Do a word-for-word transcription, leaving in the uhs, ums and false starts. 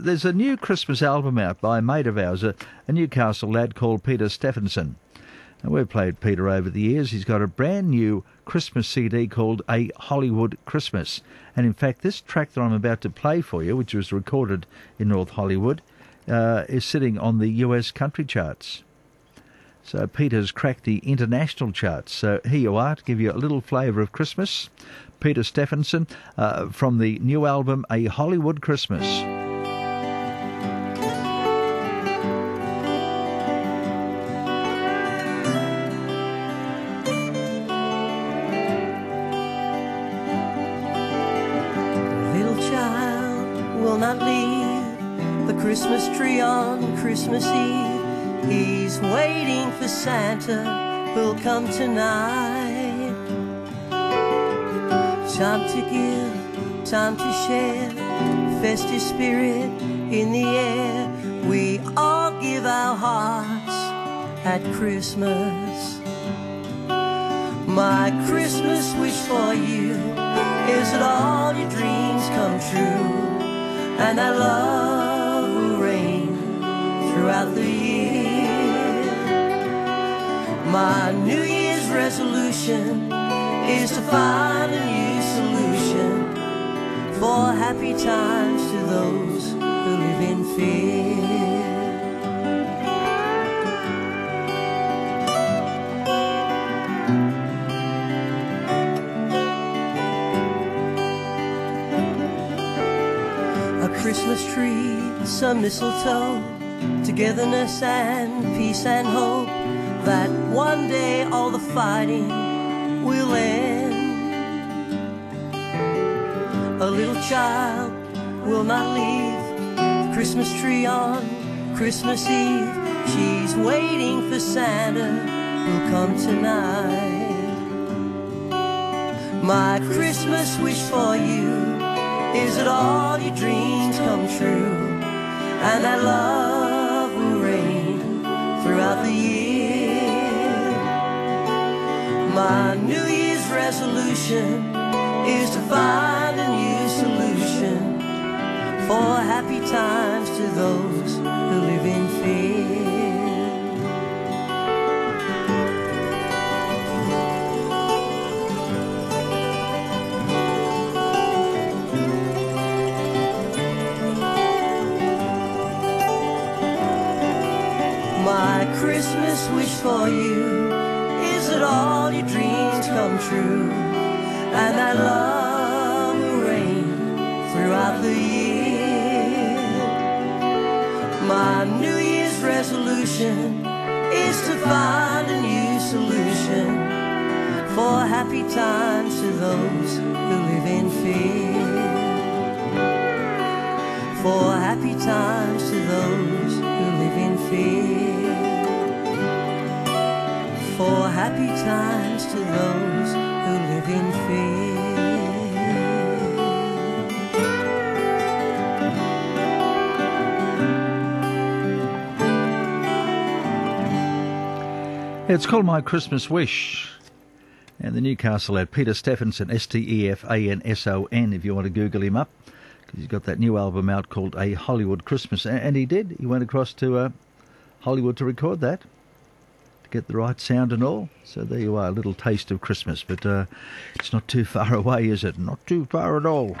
there's a new Christmas album out by a mate of ours, a, a Newcastle lad called Peter Stephenson. And we've played Peter over the years. He's got a brand new Christmas C D called A Hollywood Christmas. And in fact, this track that I'm about to play for you, which was recorded in North Hollywood, uh, is sitting on the U S country charts. So Peter's cracked the international charts. So here you are to give you a little flavour of Christmas. Peter Stephenson uh, from the new album A Hollywood Christmas. Little child will not leave the Christmas tree on Christmas Eve. He's waiting for Santa who'll come tonight. Time to give, time to share, festive spirit in the air. We all give our hearts at Christmas. My Christmas wish for you is that all your dreams come true, and that love will reign throughout the year. My New Year's resolution is to find a new solution for happy times to those who live in fear. A Christmas tree, some mistletoe, togetherness and peace and hope, that one day all the fighting will end. A little child will not leave the Christmas tree on Christmas Eve. She's waiting for Santa who'll come tonight. My Christmas wish for you is that all your dreams come true, and that love will reign throughout the year. My New Year's resolution is to find a new solution for happy times to those who live in fear. My Christmas wish for you is that all your dreams come true, and that love will reign throughout the year. My New Year's resolution is to find a new solution for happy times to those who live in fear. For happy times to those who live in fear. For happy times to those who live in fear. It's called My Christmas Wish. And the Newcastle lad, Peter Stephenson, S T E F A N S O N, if you want to Google him up. Because he's got that new album out called A Hollywood Christmas. And he did. He went across to uh, Hollywood to record that, get the right sound and all. So there you are, a little taste of Christmas. But uh, it's not too far away, is it? Not too far at all.